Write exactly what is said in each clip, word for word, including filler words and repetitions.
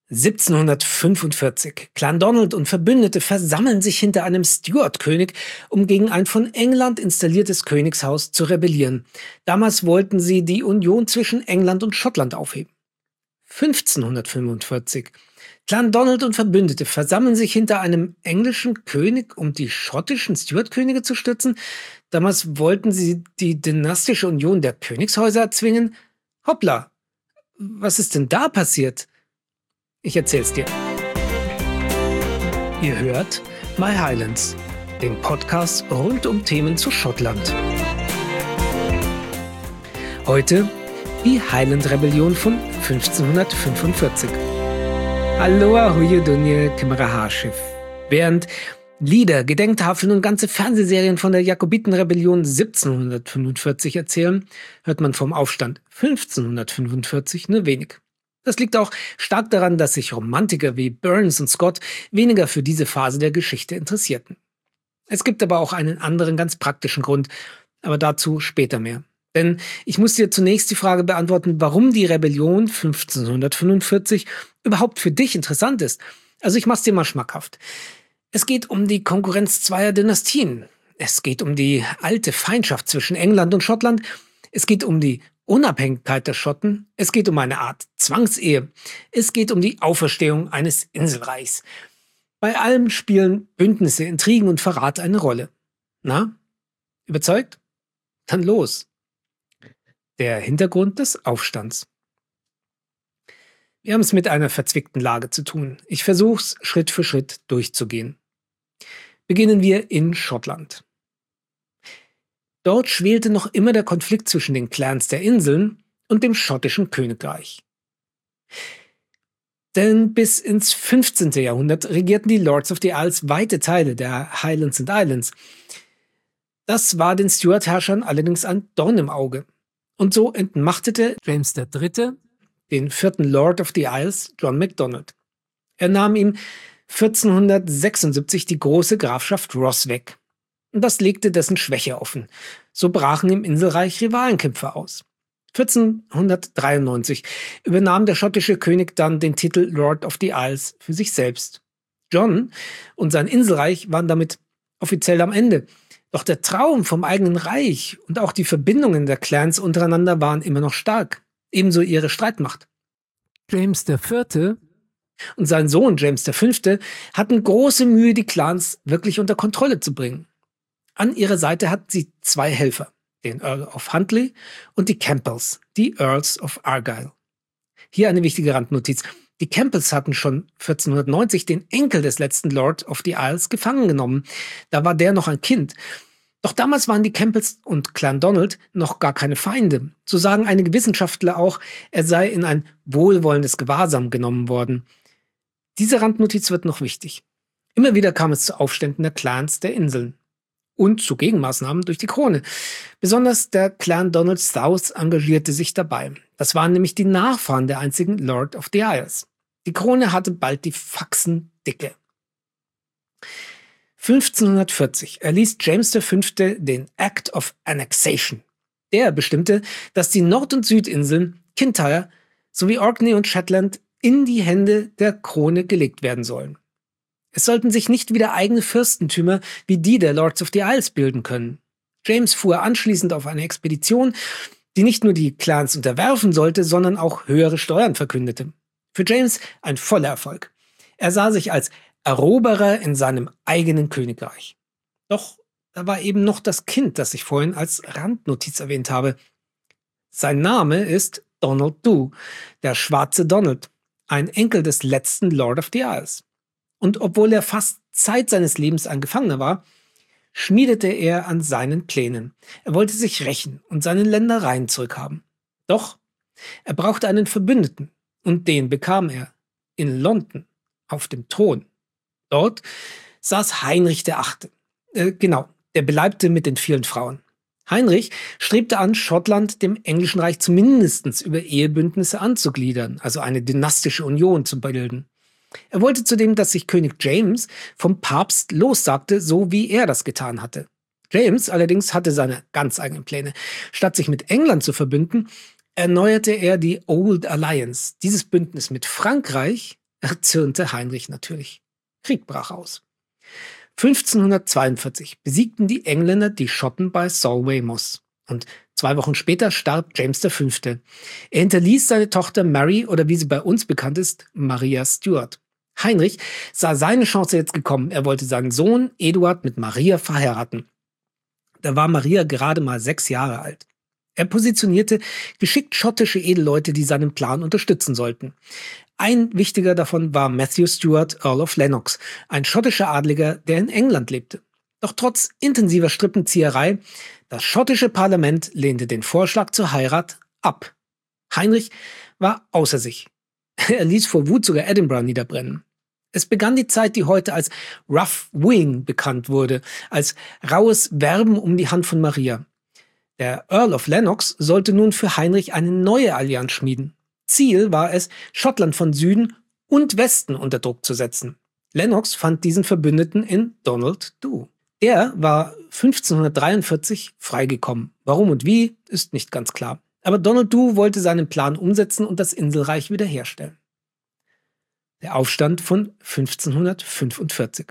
siebzehnhundertfünfundvierzig. Clandonald und Verbündete versammeln sich hinter einem Stuart-König, um gegen ein von England installiertes Königshaus zu rebellieren. Damals wollten sie die Union zwischen England und Schottland aufheben. fünfzehnhundertfünfundvierzig. Clandonald und Verbündete versammeln sich hinter einem englischen König, um die schottischen Stuart-Könige zu stützen. Damals wollten sie die dynastische Union der Königshäuser erzwingen. Hoppla, was ist denn da passiert? Ich erzähl's dir. Ihr hört My Highlands, den Podcast rund um Themen zu Schottland. Heute die Highland-Rebellion von fünfzehnhundertfünfundvierzig. Aloha huye dunye Kimmerahaschiff. Während Lieder, Gedenktafeln und ganze Fernsehserien von der Jakobitenrebellion siebzehnhundertfünfundvierzig erzählen, hört man vom Aufstand fünfzehnhundertfünfundvierzig nur wenig. Das liegt auch stark daran, dass sich Romantiker wie Burns und Scott weniger für diese Phase der Geschichte interessierten. Es gibt aber auch einen anderen ganz praktischen Grund, aber dazu später mehr. Denn ich muss dir zunächst die Frage beantworten, warum die Rebellion fünfzehnhundertfünfundvierzig überhaupt für dich interessant ist. Also ich mach's dir mal schmackhaft. Es geht um die Konkurrenz zweier Dynastien. Es geht um die alte Feindschaft zwischen England und Schottland. Es geht um die Unabhängigkeit der Schotten. Es geht um eine Art Zwangsehe. Es geht um die Auferstehung eines Inselreichs. Bei allem spielen Bündnisse, Intrigen und Verrat eine Rolle. Na, überzeugt? Dann los. Der Hintergrund des Aufstands. Wir haben es mit einer verzwickten Lage zu tun. Ich versuche es Schritt für Schritt durchzugehen. Beginnen wir in Schottland. Dort schwelte noch immer der Konflikt zwischen den Clans der Inseln und dem schottischen Königreich. Denn bis ins fünfzehnten Jahrhundert regierten die Lords of the Isles weite Teile der Highlands and Islands. Das war den Stuart-Herrschern allerdings ein Dorn im Auge. Und so entmachtete James der Dritte den vierten Lord of the Isles, John Macdonald. Er nahm ihm vierzehnhundertsechsundsiebzig die große Grafschaft Ross weg. Und das legte dessen Schwäche offen. So brachen im Inselreich Rivalenkämpfe aus. vierzehnhundertdreiundneunzig übernahm der schottische König dann den Titel Lord of the Isles für sich selbst. John und sein Inselreich waren damit offiziell am Ende. Doch der Traum vom eigenen Reich und auch die Verbindungen der Clans untereinander waren immer noch stark. Ebenso ihre Streitmacht. James der Vierte und sein Sohn James der Fünfte hatten große Mühe, die Clans wirklich unter Kontrolle zu bringen. An ihrer Seite hatten sie zwei Helfer, den Earl of Huntly und die Campbells, die Earls of Argyll. Hier eine wichtige Randnotiz. Die Campbells hatten schon vierzehnhundertneunzig den Enkel des letzten Lord of the Isles gefangen genommen. Da war der noch ein Kind. Doch damals waren die Campbells und Clandonald noch gar keine Feinde. So sagen einige Wissenschaftler auch, er sei in ein wohlwollendes Gewahrsam genommen worden. Diese Randnotiz wird noch wichtig. Immer wieder kam es zu Aufständen der Clans der Inseln. Und zu Gegenmaßnahmen durch die Krone. Besonders der Clan Donald South engagierte sich dabei. Das waren nämlich die Nachfahren der einzigen Lord of the Isles. Die Krone hatte bald die Faxen dicke. fünfzehnhundertvierzig erließ James der Fünfte den Act of Annexation. Der bestimmte, dass die Nord- und Südinseln, Kintyre sowie Orkney und Shetland in die Hände der Krone gelegt werden sollen. Es sollten sich nicht wieder eigene Fürstentümer wie die der Lords of the Isles bilden können. James fuhr anschließend auf eine Expedition, die nicht nur die Clans unterwerfen sollte, sondern auch höhere Steuern verkündete. Für James ein voller Erfolg. Er sah sich als Eroberer in seinem eigenen Königreich. Doch da war eben noch das Kind, das ich vorhin als Randnotiz erwähnt habe. Sein Name ist Donald Dhu, der schwarze Donald, ein Enkel des letzten Lord of the Isles. Und obwohl er fast Zeit seines Lebens ein Gefangener war, schmiedete er an seinen Plänen. Er wollte sich rächen und seine Ländereien zurückhaben. Doch er brauchte einen Verbündeten und den bekam er in London auf dem Thron. Dort saß Heinrich der Achte. Äh, genau, der Beleibte mit den vielen Frauen. Heinrich strebte an, Schottland dem englischen Reich zumindest über Ehebündnisse anzugliedern, also eine dynastische Union zu bilden. Er wollte zudem, dass sich König James vom Papst lossagte, so wie er das getan hatte. James allerdings hatte seine ganz eigenen Pläne. Statt sich mit England zu verbünden, erneuerte er die Old Alliance. Dieses Bündnis mit Frankreich erzürnte Heinrich natürlich. Krieg brach aus. fünfzehnhundertzweiundvierzig besiegten die Engländer die Schotten bei Solway Moss. Und zwei Wochen später starb James der Fünfte. Er hinterließ seine Tochter Mary, oder wie sie bei uns bekannt ist, Maria Stuart. Heinrich sah seine Chance jetzt gekommen. Er wollte seinen Sohn Eduard mit Maria verheiraten. Da war Maria gerade mal sechs Jahre alt. Er positionierte geschickt schottische Edelleute, die seinen Plan unterstützen sollten. Ein wichtiger davon war Matthew Stuart, Earl of Lennox, ein schottischer Adliger, der in England lebte. Doch trotz intensiver Strippenzieherei, das schottische Parlament lehnte den Vorschlag zur Heirat ab. Heinrich war außer sich. Er ließ vor Wut sogar Edinburgh niederbrennen. Es begann die Zeit, die heute als Rough Wooing bekannt wurde, als raues Werben um die Hand von Maria. Der Earl of Lennox sollte nun für Heinrich eine neue Allianz schmieden. Ziel war es, Schottland von Süden und Westen unter Druck zu setzen. Lennox fand diesen Verbündeten in Donald Dhu. Der war fünfzehnhundertdreiundvierzig freigekommen. Warum und wie, ist nicht ganz klar. Aber Donald Dhu wollte seinen Plan umsetzen und das Inselreich wiederherstellen. Der Aufstand von fünfzehnhundertfünfundvierzig.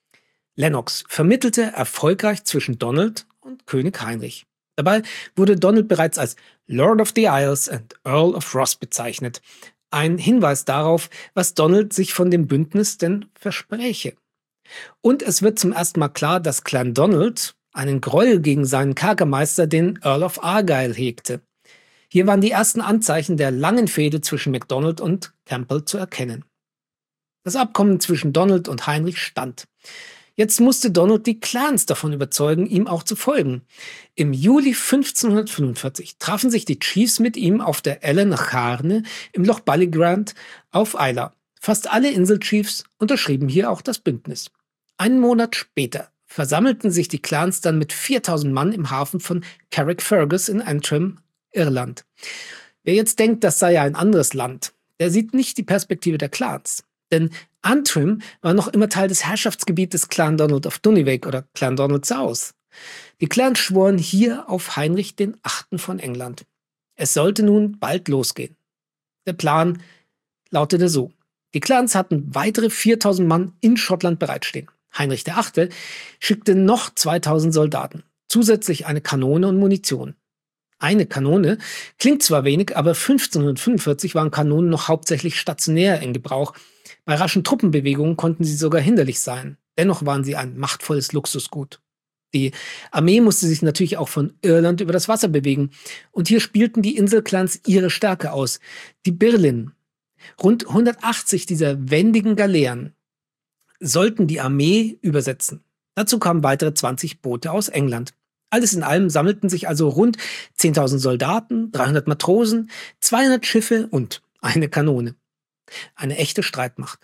Lennox vermittelte erfolgreich zwischen Donald und König Heinrich. Dabei wurde Donald bereits als Lord of the Isles and Earl of Ross bezeichnet. Ein Hinweis darauf, was Donald sich von dem Bündnis denn verspräche. Und es wird zum ersten Mal klar, dass Clan Donald einen Groll gegen seinen Kerkermeister, den Earl of Argyle, hegte. Hier waren die ersten Anzeichen der langen Fehde zwischen MacDonald und Campbell zu erkennen. Das Abkommen zwischen Donald und Heinrich stand. Jetzt musste Donald die Clans davon überzeugen, ihm auch zu folgen. Im Juli fünfzehnhundertfünfundvierzig trafen sich die Chiefs mit ihm auf der Ellen Charne im Loch Ballygrant auf Islay. Fast alle Inselchiefs unterschrieben hier auch das Bündnis. Einen Monat später versammelten sich die Clans dann mit viertausend Mann im Hafen von Carrickfergus in Antrim, Irland. Wer jetzt denkt, das sei ja ein anderes Land, der sieht nicht die Perspektive der Clans. Denn Antrim war noch immer Teil des Herrschaftsgebiets des Clan Donald of Dunivake oder Clan Donald South. Die Clans schworen hier auf Heinrich den Achten von England. Es sollte nun bald losgehen. Der Plan lautete so. Die Clans hatten weitere viertausend Mann in Schottland bereitstehen. Heinrich der Achte schickte noch zweitausend Soldaten, zusätzlich eine Kanone und Munition. Eine Kanone klingt zwar wenig, aber fünfzehnhundertfünfundvierzig waren Kanonen noch hauptsächlich stationär in Gebrauch. Bei raschen Truppenbewegungen konnten sie sogar hinderlich sein. Dennoch waren sie ein machtvolles Luxusgut. Die Armee musste sich natürlich auch von Irland über das Wasser bewegen. Und hier spielten die Inselclans ihre Stärke aus. Die Birlinn. Rund hundertachtzig dieser wendigen Galeeren sollten die Armee übersetzen. Dazu kamen weitere zwanzig Boote aus England. Alles in allem sammelten sich also rund zehntausend Soldaten, dreihundert Matrosen, zweihundert Schiffe und eine Kanone. Eine echte Streitmacht.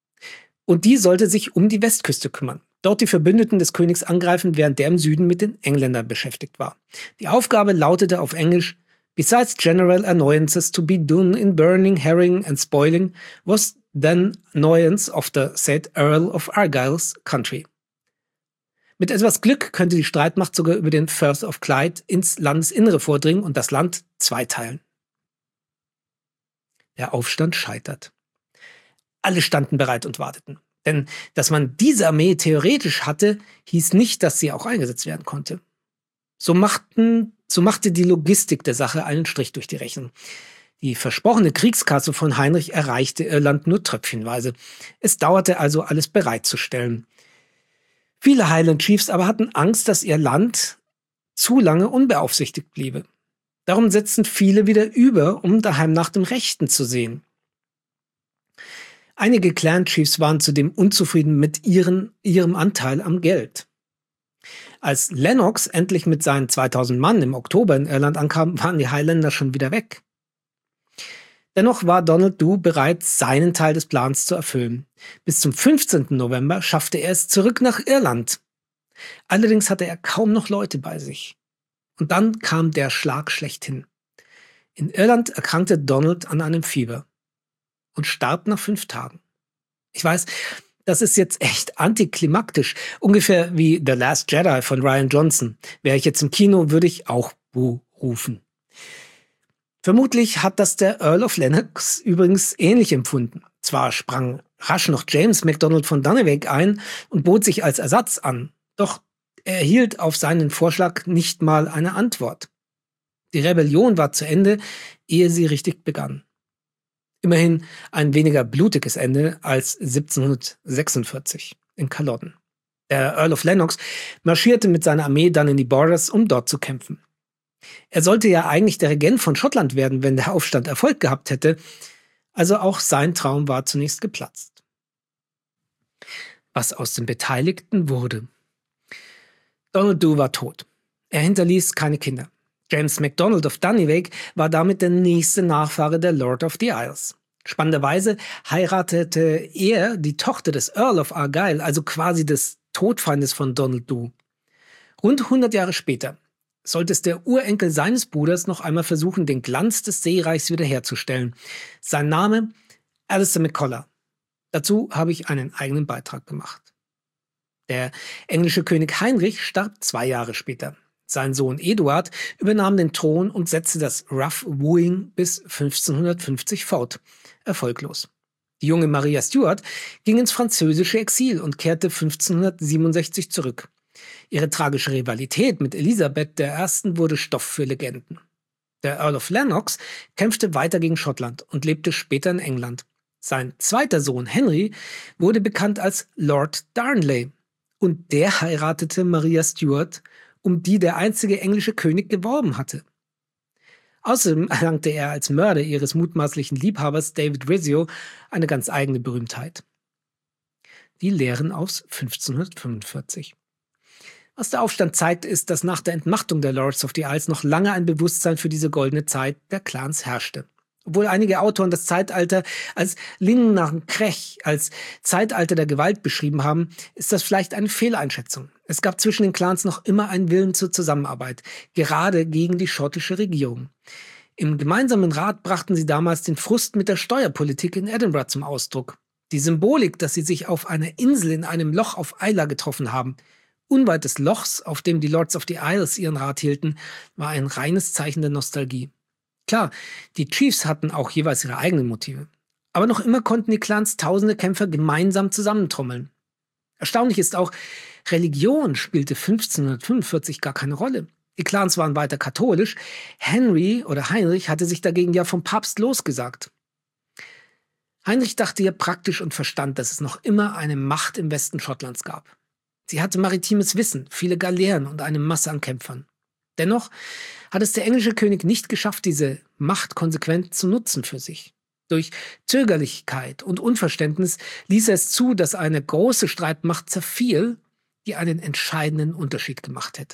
Und die sollte sich um die Westküste kümmern. Dort die Verbündeten des Königs angreifen, während der im Süden mit den Engländern beschäftigt war. Die Aufgabe lautete auf Englisch: Besides general annoyances to be done in burning, herring and spoiling, was then annoyance of the said Earl of Argyle's country. Mit etwas Glück könnte die Streitmacht sogar über den Firth of Clyde ins Landesinnere vordringen und das Land zweiteilen. Der Aufstand scheitert. Alle standen bereit und warteten. Denn dass man diese Armee theoretisch hatte, hieß nicht, dass sie auch eingesetzt werden konnte. So, machten, so machte die Logistik der Sache einen Strich durch die Rechnung. Die versprochene Kriegskasse von Heinrich erreichte Irland nur tröpfchenweise. Es dauerte also, alles bereitzustellen. Viele Highland Chiefs aber hatten Angst, dass ihr Land zu lange unbeaufsichtigt bliebe. Darum setzten viele wieder über, um daheim nach dem Rechten zu sehen. Einige Clan-Chiefs waren zudem unzufrieden mit ihren, ihrem Anteil am Geld. Als Lennox endlich mit seinen zweitausend Mann im Oktober in Irland ankam, waren die Highlander schon wieder weg. Dennoch war Donald Dhu bereit, seinen Teil des Plans zu erfüllen. Bis zum fünfzehnten November schaffte er es zurück nach Irland. Allerdings hatte er kaum noch Leute bei sich. Und dann kam der Schlag schlechthin. In Irland erkrankte Donald an einem Fieber und starb nach fünf Tagen. Ich weiß, das ist jetzt echt antiklimaktisch, ungefähr wie The Last Jedi von Rian Johnson. Wäre ich jetzt im Kino, würde ich auch Buh rufen. Vermutlich hat das der Earl of Lennox übrigens ähnlich empfunden. Zwar sprang rasch noch James MacDonald von Danneweg ein und bot sich als Ersatz an, doch er erhielt auf seinen Vorschlag nicht mal eine Antwort. Die Rebellion war zu Ende, ehe sie richtig begann. Immerhin ein weniger blutiges Ende als siebzehnhundertsechsundvierzig in Culloden. Der Earl of Lennox marschierte mit seiner Armee dann in die Borders, um dort zu kämpfen. Er sollte ja eigentlich der Regent von Schottland werden, wenn der Aufstand Erfolg gehabt hätte, also auch sein Traum war zunächst geplatzt. Was aus den Beteiligten wurde. Donald Dhu war tot. Er hinterließ keine Kinder. James MacDonald of Dannywake war damit der nächste Nachfahre der Lord of the Isles. Spannenderweise heiratete er die Tochter des Earl of Argyll, also quasi des Todfeindes von Donald Dhu. Rund hundert Jahre später sollte es der Urenkel seines Bruders noch einmal versuchen, den Glanz des Seereichs wiederherzustellen. Sein Name Alistair McCollar. Dazu habe ich einen eigenen Beitrag gemacht. Der englische König Heinrich starb zwei Jahre später. Sein Sohn Eduard übernahm den Thron und setzte das Rough Wooing bis fünfzehnhundertfünfzig fort. Erfolglos. Die junge Maria Stuart ging ins französische Exil und kehrte fünfzehnhundertsiebenundsechzig zurück. Ihre tragische Rivalität mit Elisabeth der Ersten wurde Stoff für Legenden. Der Earl of Lennox kämpfte weiter gegen Schottland und lebte später in England. Sein zweiter Sohn Henry wurde bekannt als Lord Darnley und der heiratete Maria Stuart, um die der einzige englische König geworben hatte. Außerdem erlangte er als Mörder ihres mutmaßlichen Liebhabers David Rizzio eine ganz eigene Berühmtheit. Die Lehren aus fünfzehnhundertfünfundvierzig. Was der Aufstand zeigt, ist, dass nach der Entmachtung der Lords of the Isles noch lange ein Bewusstsein für diese goldene Zeit der Clans herrschte. Obwohl einige Autoren das Zeitalter als Lin nach Crech, als Zeitalter der Gewalt beschrieben haben, ist das vielleicht eine Fehleinschätzung. Es gab zwischen den Clans noch immer einen Willen zur Zusammenarbeit, gerade gegen die schottische Regierung. Im gemeinsamen Rat brachten sie damals den Frust mit der Steuerpolitik in Edinburgh zum Ausdruck. Die Symbolik, dass sie sich auf einer Insel in einem Loch auf Islay getroffen haben, unweit des Lochs, auf dem die Lords of the Isles ihren Rat hielten, war ein reines Zeichen der Nostalgie. Klar, die Chiefs hatten auch jeweils ihre eigenen Motive. Aber noch immer konnten die Clans tausende Kämpfer gemeinsam zusammentrommeln. Erstaunlich ist auch, Religion spielte fünfzehnhundertfünfundvierzig gar keine Rolle. Die Clans waren weiter katholisch. Henry oder Heinrich hatte sich dagegen ja vom Papst losgesagt. Heinrich dachte ja praktisch und verstand, dass es noch immer eine Macht im Westen Schottlands gab. Sie hatte maritimes Wissen, viele Galeeren und eine Masse an Kämpfern. Dennoch hat es der englische König nicht geschafft, diese Macht konsequent zu nutzen für sich. Durch Zögerlichkeit und Unverständnis ließ er es zu, dass eine große Streitmacht zerfiel, die einen entscheidenden Unterschied gemacht hätte.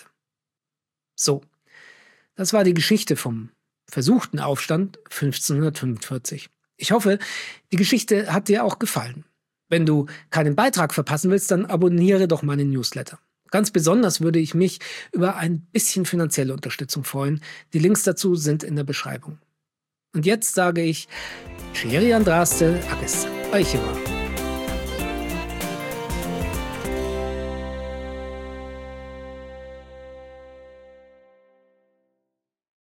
So, das war die Geschichte vom versuchten Aufstand fünfzehnhundertfünfundvierzig. Ich hoffe, die Geschichte hat dir auch gefallen. Wenn du keinen Beitrag verpassen willst, dann abonniere doch meinen Newsletter. Ganz besonders würde ich mich über ein bisschen finanzielle Unterstützung freuen. Die Links dazu sind in der Beschreibung. Und jetzt sage ich, Cheery Andraste, Agis, Eichewa.